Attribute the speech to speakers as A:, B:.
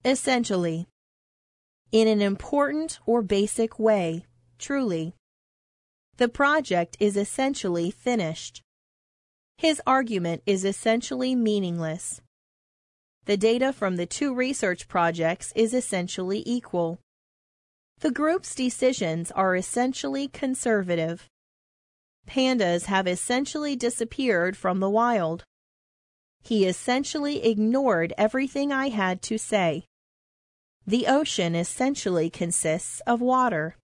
A: Essentially. In an important or basic way, truly. The project is essentially finished. His argument is essentially meaningless. The data from the two research projects is essentially equal. The group's decisions are essentially conservative. Pandas have essentially disappeared from the wild. He essentially ignored everything I had to say. The ocean essentially consists of water.